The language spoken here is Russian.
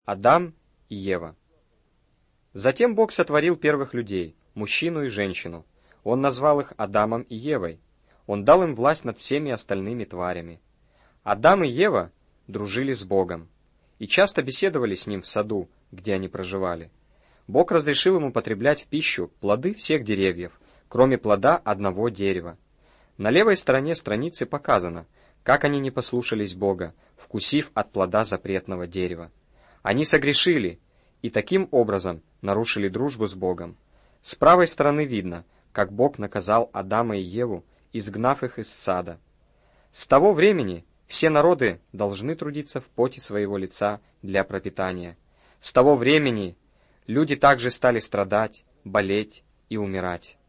Адам и Ева. Затем Бог сотворил первых людей, мужчину и женщину. Он назвал их Адамом и Евой. Он дал им власть над всеми остальными тварями. Адам и Ева дружили с Богом и часто беседовали с Ним в саду, где они проживали. Бог разрешил им употреблять в пищу плоды всех деревьев, кроме плода одного дерева. На левой стороне страницы показано, как они не послушались Бога, вкусив от плода запретного дерева. Они согрешили и таким образом нарушили дружбу с Богом. С правой стороны видно, как Бог наказал Адама и Еву, изгнав их из сада. С того времени все народы должны трудиться в поте своего лица для пропитания. С того времени люди также стали страдать, болеть и умирать.